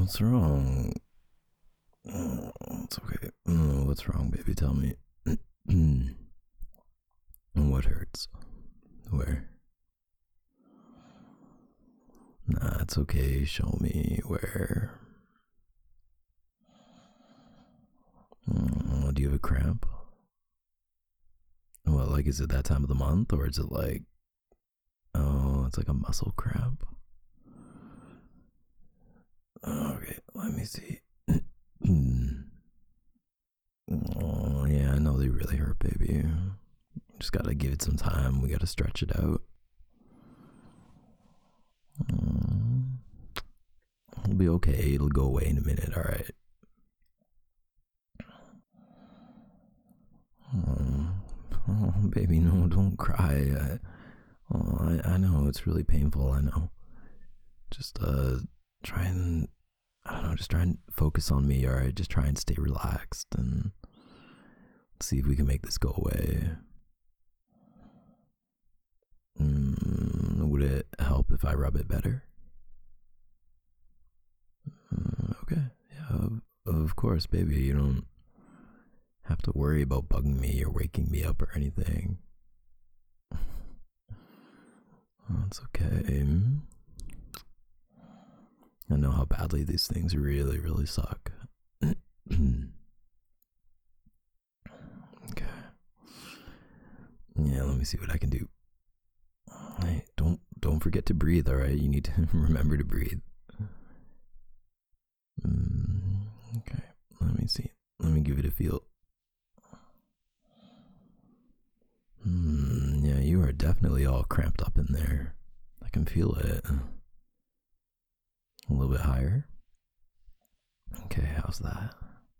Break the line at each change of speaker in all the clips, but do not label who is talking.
What's wrong? It's okay. What's wrong, baby? Tell me. What hurts? Where? Nah, it's okay. Show me where. Do you have a cramp? Well, like, is it that time of the month, or is it like, oh, it's like a muscle cramp? Okay, let me see. Oh, yeah, I know they really hurt, baby. Just gotta give it some time. We gotta stretch it out. It'll be okay. It'll go away in a minute, alright? Oh, baby, no, don't cry. I know it's really painful. I know. Just try and I don't know. Just try and focus on me. All right. Just try and stay relaxed and see if we can make this go away. Would it help if I rub it better? Okay. Yeah. Of course, baby. You don't have to worry about bugging me or waking me up or anything. That's okay. I know how badly these things really, really suck. Okay. Yeah, let me see what I can do. Hey, don't forget to breathe, alright? You need to remember to breathe. Okay, let me see. Let me give it a feel. Yeah, you are definitely all cramped up in there. I can feel it. A little bit higher. Okay, how's that?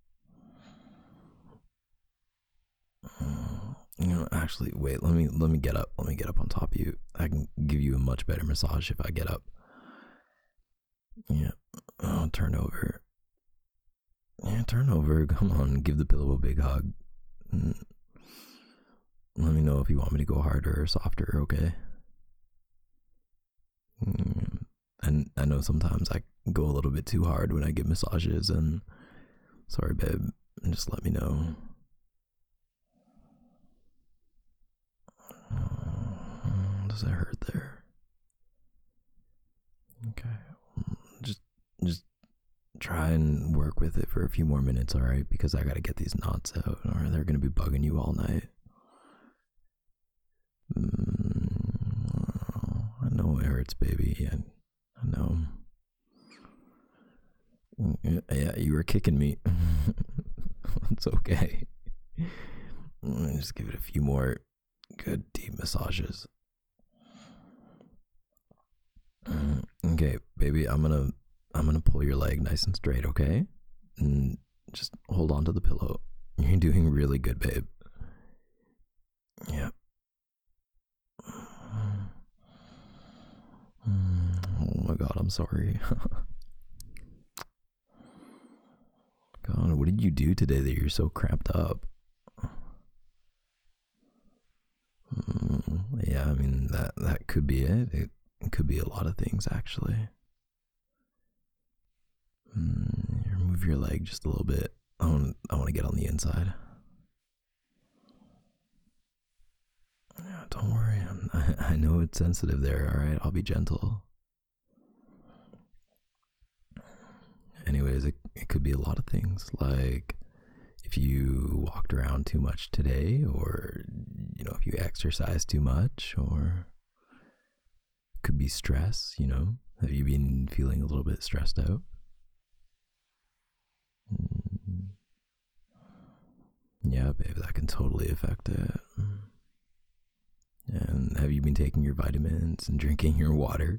Actually, wait. Let me get up. Let me get up on top of you. I can give you a much better massage if I get up. Yeah. Oh, turn over. Yeah, turn over. Come on, give the pillow a big hug. Let me know if you want me to go harder or softer, okay? And I know sometimes I go a little bit too hard when I give massages, and sorry, babe. Just let me know. Does it hurt there? Okay. Just try and work with it for a few more minutes, alright? Because I gotta get these knots out, or they're gonna be bugging you all night. I know it hurts, baby. I know. Yeah, you were kicking me. It's okay. Just give it a few more good deep massages. Okay, baby, I'm gonna pull your leg nice and straight, okay? And just hold on to the pillow. You're doing really good, babe. Yeah. Oh my god, I'm sorry. God, what did you do today that you're so cramped up? Yeah, I mean that could be it. It could be a lot of things actually. Move your leg just a little bit. I want to get on the inside. Yeah, don't worry. I know it's sensitive there. All right, I'll be gentle. Anyways, it could be a lot of things, like if you walked around too much today, or if you exercise too much, or it could be stress. Have you been feeling a little bit stressed out? Yeah, babe, that can totally affect it. And have you been taking your vitamins and drinking your water?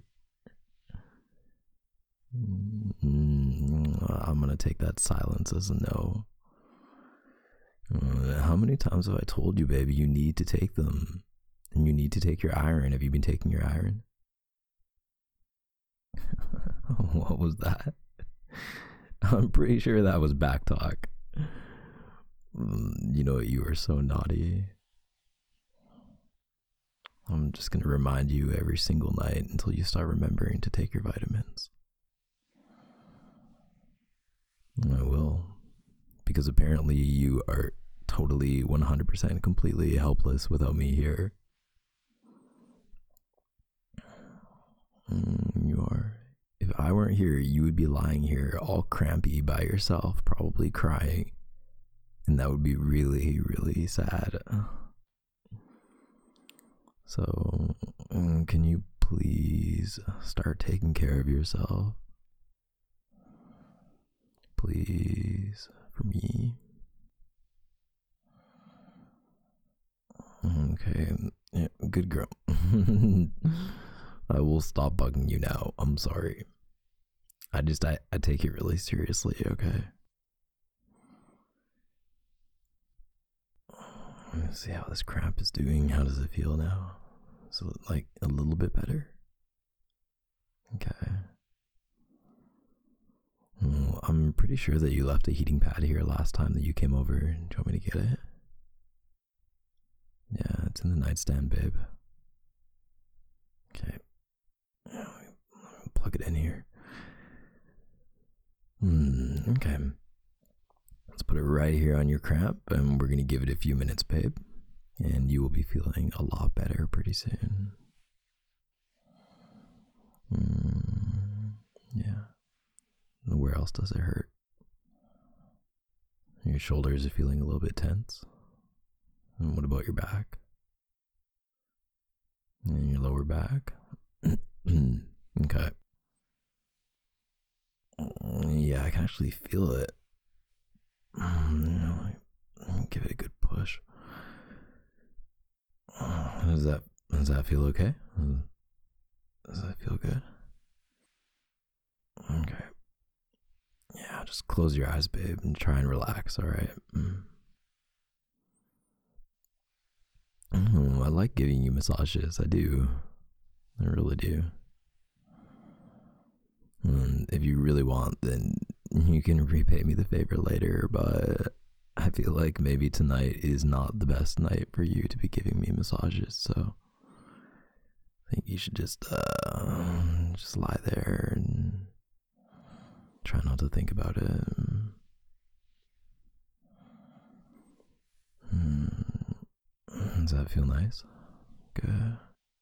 I'm gonna take that silence as a no. How many times have I told you, baby, you need to take them? And you need to take your iron. Have you been taking your iron? What was that? I'm pretty sure that was back talk. You were so naughty. I'm just gonna remind you every single night until you start remembering to take your vitamins. because apparently you are totally 100% completely helpless without me here. You are. If I weren't here, you would be lying here all crampy by yourself, probably crying. And that would be really, really sad. So, can you please start taking care of yourself? Please, for me. Okay, yeah, good girl. I will stop bugging you now. I'm sorry. I take it really seriously, okay? Let's see how this cramp is doing. How does it feel now? Is it like a little bit better? Okay. Well, I'm pretty sure that you left a heating pad here last time that you came over. Do you want me to get it? Yeah, it's in the nightstand, babe. Okay. Plug it in here. Okay. Let's put it right here on your cramp, and we're going to give it a few minutes, babe. And you will be feeling a lot better pretty soon. Yeah. Where else does it hurt? Your shoulders are feeling a little bit tense. And what about your back? And your lower back? Okay. Yeah, I can actually feel it. Give it a good push. Does that feel okay? Does that feel good? Okay. Yeah, just close your eyes, babe, and try and relax, alright? I like giving you massages. I do. I really do. If you really want, then you can repay me the favor later, but I feel like maybe tonight is not the best night for you to be giving me massages, so I think you should just lie there and try not to think about it. Does that feel nice? Good.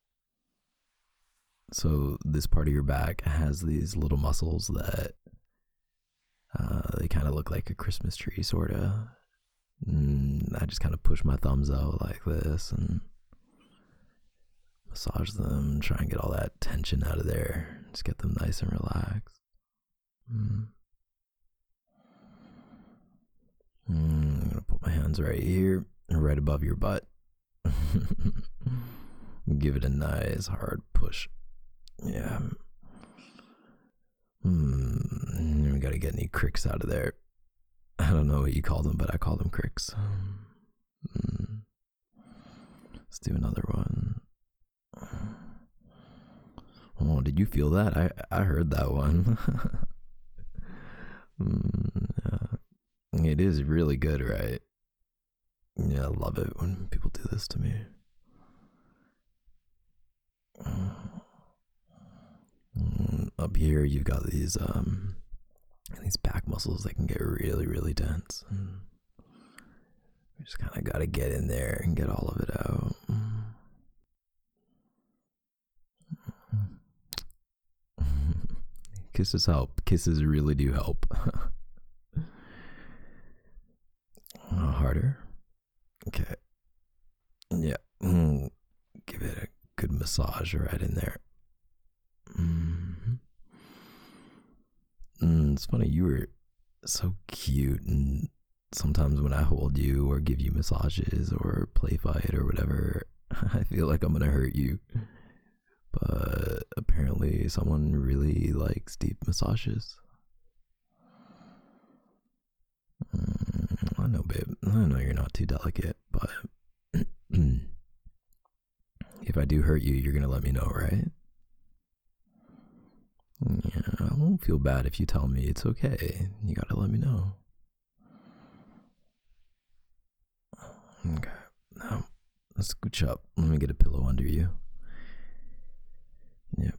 So this part of your back has these little muscles that they kind of look like a Christmas tree, sort of. I just kind of push my thumbs out like this and massage them, try and get all that tension out of there. Just get them nice and relaxed. I'm going to put my hands right here, right above your butt. Give it a nice hard push. Yeah. We gotta get any cricks out of there. I don't know what you call them, but I call them cricks. Let's do another one. Oh, did you feel that? I heard that one. Yeah. It is really good, right? Yeah, I love it when people do this to me. Up here, you've got these back muscles that can get really, really tense. We just kind of got to get in there and get all of it out. Kisses help. Kisses really do help. Harder. Okay. Yeah. Give it a good massage right in there. It's funny, you were so cute, and sometimes when I hold you or give you massages or play fight or whatever, I feel like I'm gonna hurt you. But apparently someone really likes deep massages. I know, babe. I know you're not too delicate, but if I do hurt you, you're gonna let me know, right? Yeah, I won't feel bad if you tell me it's okay. You gotta let me know. Okay, now let's scooch up. Let me get a pillow under you. Yep.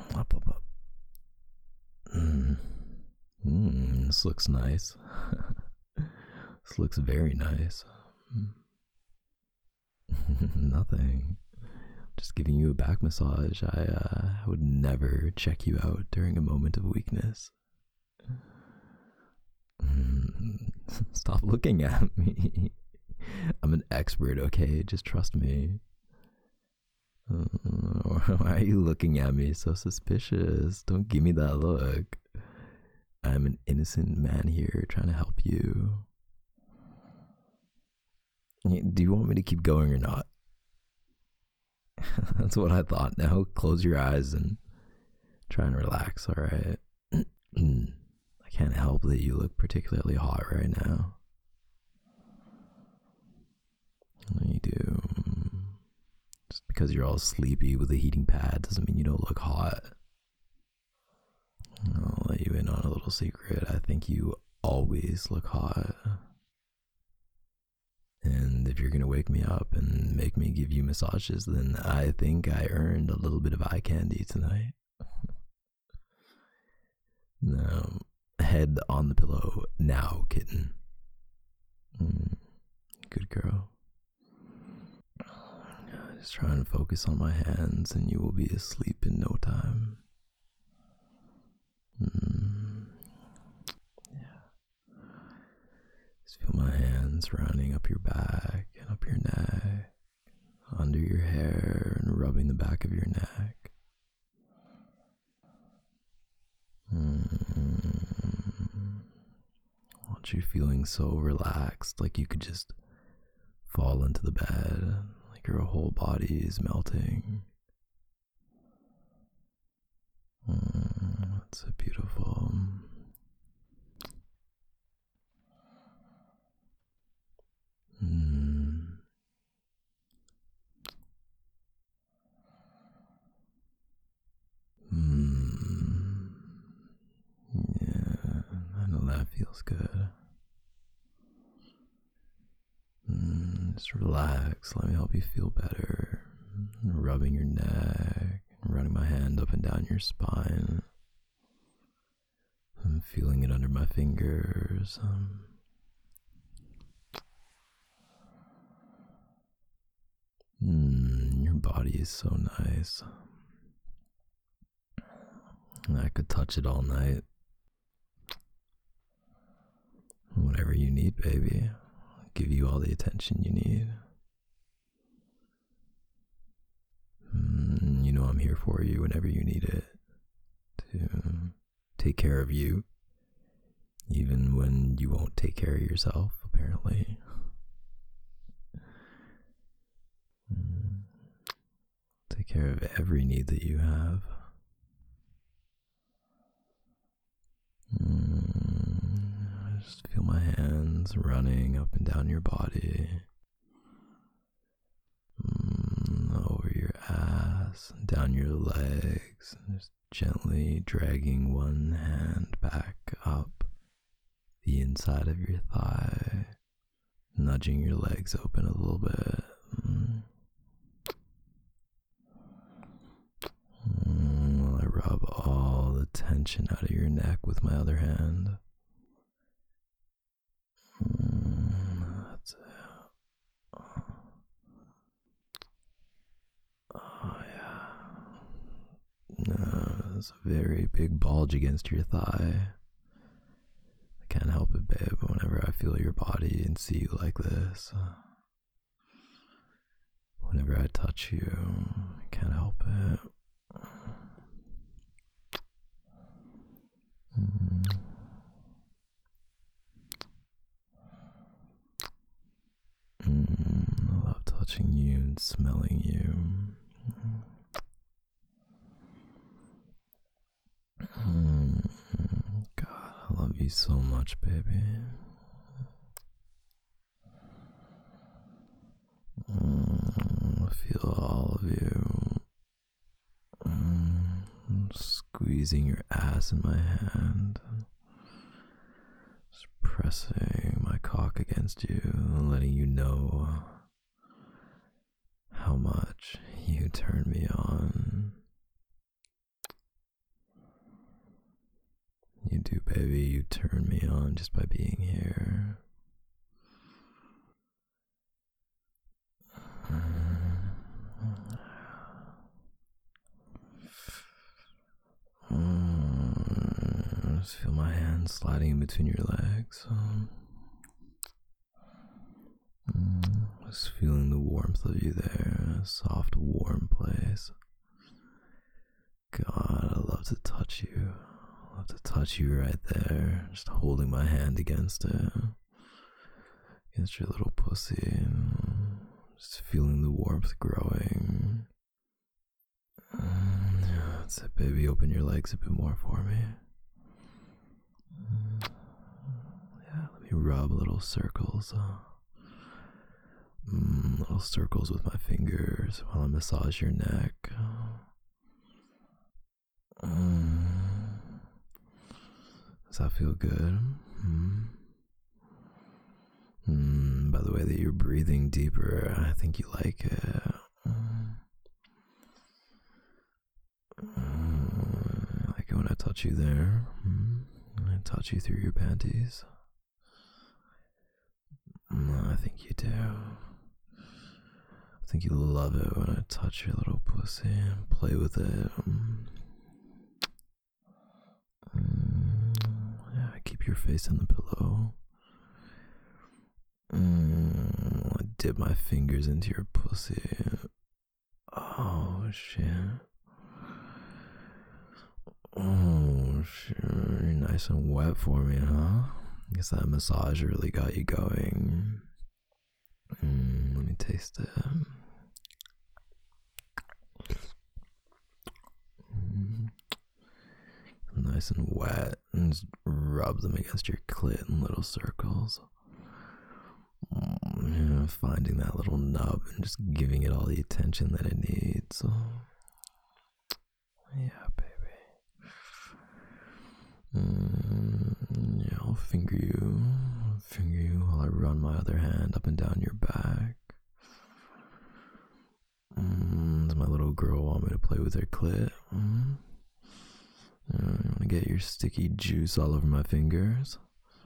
Up. This looks nice. This looks very nice. Nothing. Just giving you a back massage. I would never check you out during a moment of weakness. Stop looking at me. I'm an expert, okay? Just trust me. Why are you looking at me so suspicious? Don't give me that look. I'm an innocent man here trying to help you. Do you want me to keep going or not? That's what I thought. Now close your eyes and try and relax, alright? I can't help that you look particularly hot right now. You do. Just because you're all sleepy with a heating pad doesn't mean you don't look hot. I'll let you in on a little secret. I think you always look hot. And if you're gonna wake me up and make me give you massages, then I think I earned a little bit of eye candy tonight. Now, head on the pillow now, kitten. Good girl. Just try and focus on my hands and you will be asleep in no time. Yeah. Just feel my hands running up your back and up your neck, under your hair and rubbing the back of your neck. I want you feeling so relaxed, like you could just fall into the bed, like your whole body is melting. That's so beautiful. Yeah, I know that feels good. Just relax, let me help you feel better. Rubbing your neck, running my hand up and down your spine. I'm feeling it under my fingers. Your body is so nice. I could touch it all night. Whatever you need, baby. I'll give you all the attention you need. You know I'm here for you whenever you need it. To take care of you. Even when you won't take care of yourself, apparently. Take care of every need that you have. Just feel my hands running up and down your body, over your ass, down your legs, and just gently dragging one hand back up the inside of your thigh, nudging your legs open a little bit. While I rub all the tension out of your neck with my other hand. That's it. Oh yeah. No, there's a very big bulge against your thigh. I can't help it, babe, whenever I feel your body and see you like this. Whenever I touch you, I can't help it. I love touching you and smelling you. God, I love you so much, baby. I feel all of you. Squeezing your ass in my hand. Just pressing my cock against you, letting you know how much you turn me on. You do, baby. You turn me on just by being here. Just feel my hands sliding in between your legs. Just feeling the warmth of you there, a soft, warm place. God, I love to touch you. I love to touch you right there, just holding my hand against it, against your little pussy. Just feeling the warmth growing. Yeah, that's it, baby. Open your legs a bit more for me. Yeah, let me rub little circles. Little circles with my fingers while I massage your neck. Does that feel good? By the way that you're breathing deeper, I think you like it. I like it when I touch you there. I touch you through your panties. I think you do. I think you love it when I touch your little pussy and play with it. Yeah, keep your face in the pillow. I dip my fingers into your pussy. Oh shit. Oh shit. You're nice and wet for me, huh? Guess that massage really got you going. Let me taste it. Nice and wet, and just rub them against your clit in little circles. Finding that little nub and just giving it all the attention that it needs. Yeah, baby. Yeah, I'll finger you while I run my other hand up and down your back. Does my little girl want me to play with her clit? You want to get your sticky juice all over my fingers?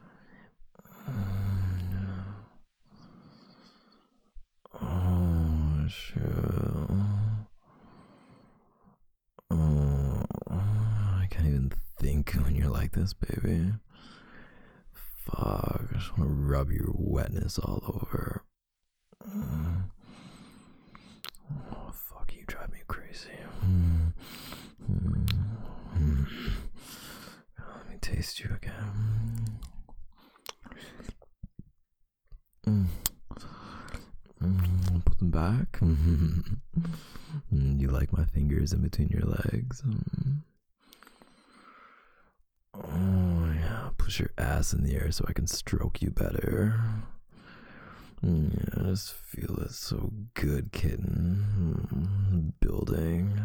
Oh, shit. I can't even think when you're like this, baby. Fuck, I just want to rub your wetness all over. Oh, fuck, you drive me crazy. Let me taste you again. Put them back. You like my fingers in between your legs? Oh yeah, push your ass in the air so I can stroke you better. Yeah, I just feel it so good, kitten. Building.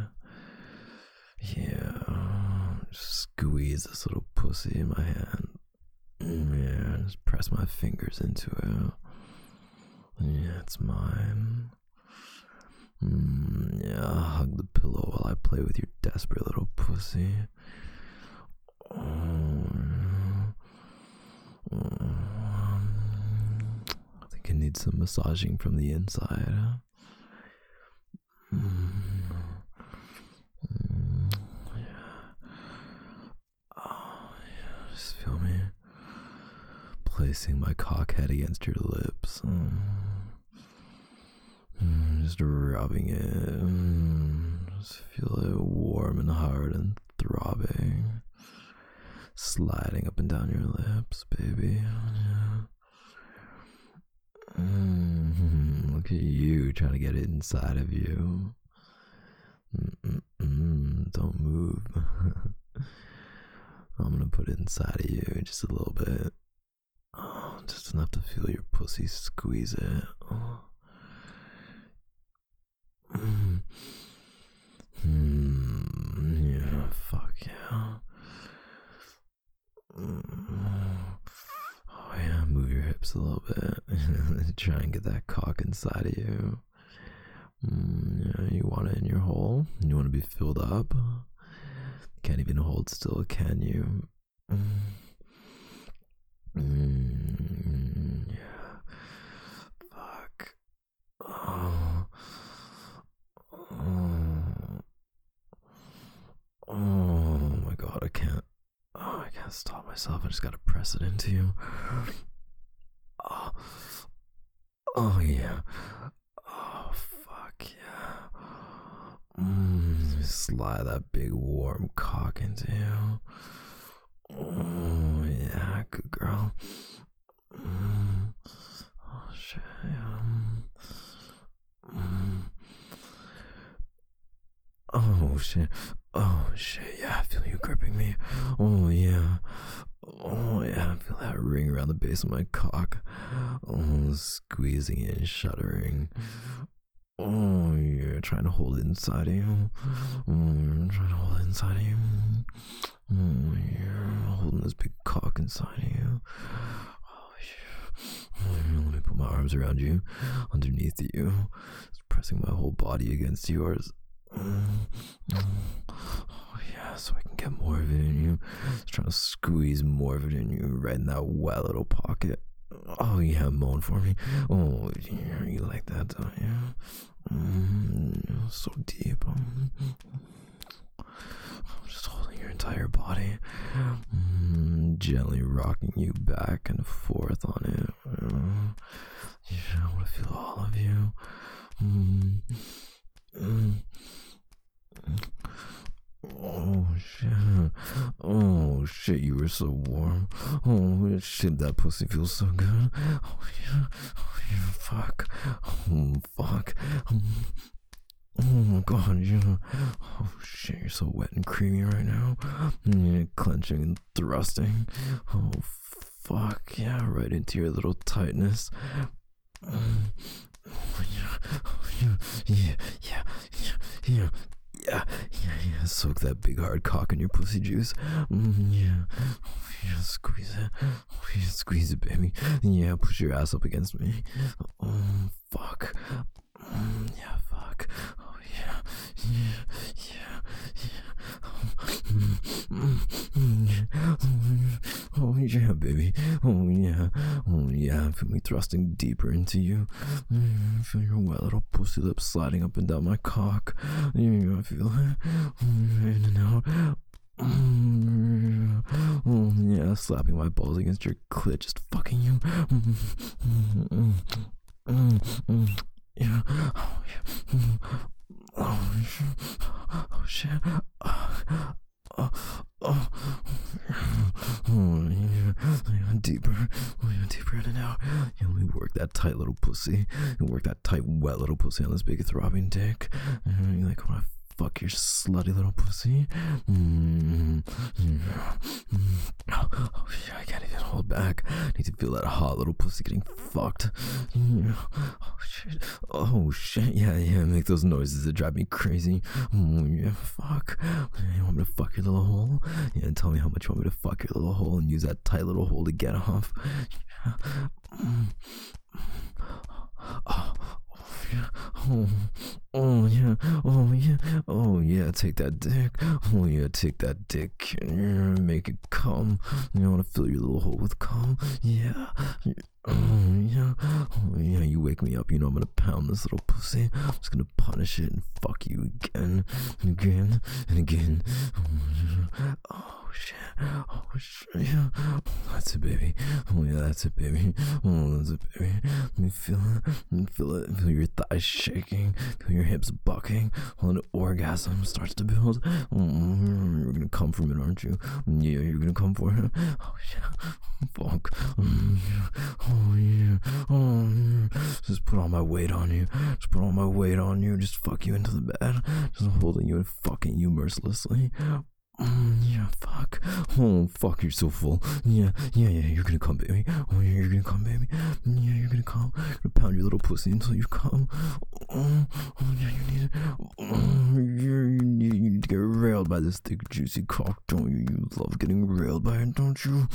Yeah, just squeeze this little pussy in my hand. Yeah, just press my fingers into it. Yeah, it's mine. Yeah, hug the pillow while I play with your desperate little pussy. I think it needs some massaging from the inside. Just feel me placing my cock head against your lips. Just rubbing it. Just feel it warm and hard and throbbing. Sliding up and down your lips, baby. Look at you trying to get it inside of you. Don't move. I'm gonna put it inside of you just a little bit. Oh, just enough to feel your pussy squeeze it. Oh. Yeah, fuck yeah. Oh yeah, move your hips a little bit. Try and get that cock inside of you. Yeah, you want it in your hole? You want to be filled up? Can't even hold still, can you? Yeah. Fuck. Oh. Oh my god, I can't can't stop myself. I just gotta press it into you. Oh, oh yeah. Oh fuck yeah. Slide that big warm cock into you. Oh yeah, good girl. Oh shit. Yeah. Oh shit. Oh shit. Yeah, I feel you gripping me. Oh yeah. Oh yeah, I feel that ring around the base of my cock. Oh, squeezing it and shuddering. Oh, you're trying to hold it inside of you. You're trying to hold it inside of you. You're holding this big cock inside of you. Oh, yeah. Let me put my arms around you, underneath you, just pressing my whole body against yours. Oh, yeah, so I can get more of it in you. Just trying to squeeze more of it in you, right in that wet little pocket. Oh yeah, moan for me. Oh, yeah, you like that, don't you? So deep. I'm just holding your entire body, gently rocking you back and forth on it. Yeah, I want to feel all of you. Oh shit. Oh shit, you were so warm. Oh shit, that pussy feels so good. Oh yeah. Oh yeah, fuck. Oh fuck. Oh my god, yeah. Oh shit, you're so wet and creamy right now. You're clenching and thrusting. Oh fuck, yeah, right into your little tightness. Oh yeah. Oh yeah. Yeah, yeah, yeah, yeah. Yeah, soak that big hard cock in your pussy juice. Yeah. Oh, yeah, squeeze it. Oh, yeah, squeeze it, baby. Yeah, push your ass up against me. Oh, fuck. Yeah, fuck. Oh, yeah. Yeah, yeah, yeah. Oh, yeah, baby. Oh, yeah. Oh, yeah. Feel me thrusting deeper into you. Feel your wet little pussy lips sliding up and down my cock. Yeah, I feel it. In and out. Oh, yeah, slapping my balls against your clit, just fucking you. Yeah. Oh, yeah. Oh shit. Yeah, deeper. Yeah, deeper in and out. Yeah, let me work that tight little pussy. And work that tight, wet little pussy on this big throbbing dick. You like when I fuck your slutty little pussy? Oh shit, I can't even hold back. I need to feel that hot little pussy getting fucked. Oh shit. Oh shit. Yeah, make those noises that drive me crazy. Oh yeah, fuck. You want me to fuck your little hole? Yeah, tell me how much you want me to fuck your little hole and use that tight little hole to get off. Yeah. Oh yeah, oh yeah, take that dick. Oh yeah, take that dick. Make it come. You wanna fill your little hole with cum? Yeah. Oh yeah, you wake me up, you know I'm gonna pound this little pussy. I'm just gonna punish it and fuck you again and again and again. Oh shit, yeah. Oh, that's it, baby. Oh yeah, that's it, baby. Oh, that's it, baby. Let me feel it, feel your thighs shaking, feel your hips bucking while an orgasm starts to build. You're gonna come from it, aren't you? Yeah, you're gonna come for it. Oh yeah, fuck. Oh yeah, oh yeah. Just put all my weight on you. Just put all my weight on you. Just fuck you into the bed. Just holding you and fucking you mercilessly. Yeah, fuck. Oh, fuck, you're so full. Yeah, you're gonna come, baby. Oh, yeah, you're gonna come, baby. Yeah, you're gonna come. I'm gonna pound your little pussy until you come. Oh yeah, you need it. You need to get railed by this thick, juicy cock, don't you? You love getting railed by it, don't you?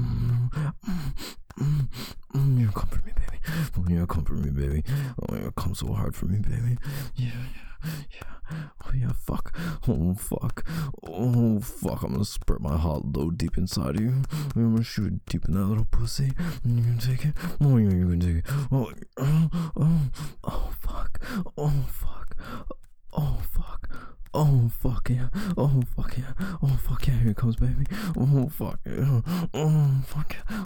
Yeah, come for me, baby. Oh, yeah, come for me, baby. Oh, yeah, come so hard for me, baby. Yeah. Oh, yeah, fuck. Oh, fuck. Oh, fuck. I'm gonna spurt my hot load deep inside of you. I'm gonna shoot it deep in that little pussy. And you're gonna take it? Oh, yeah, you're gonna take it. Oh, fuck. Oh, fuck. Oh, fuck. Oh fuck yeah! Oh fuck yeah! Oh fuck yeah! Here it comes, baby! Oh fuck yeah! Oh fuck yeah!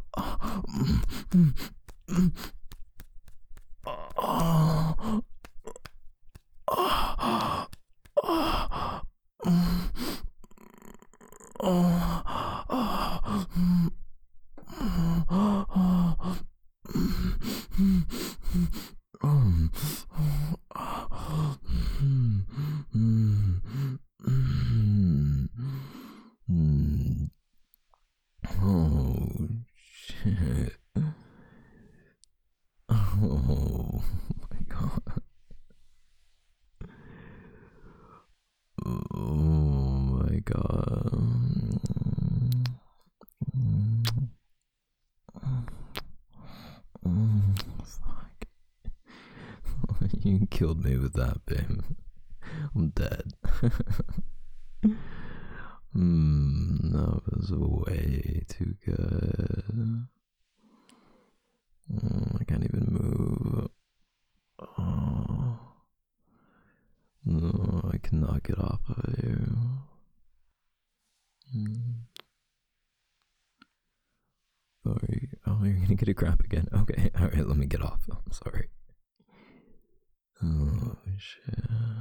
Oh, oh, oh shit. Oh my god. Oh my god. Fuck. You killed me with that, babe. I'm dead. That was way too good. I can't even move. Oh, no, I cannot get off of here. Sorry. Oh, you're gonna get a cramp again. Okay, alright, let me get off. I'm sorry. Oh, shit.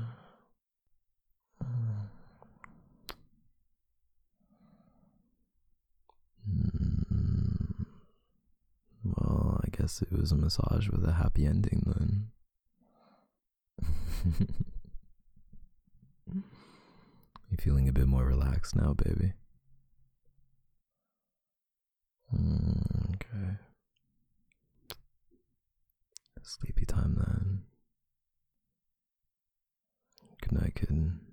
Well, I guess it was a massage with a happy ending then. You feeling a bit more relaxed now, baby? Okay. Sleepy time then. Good night, kitten.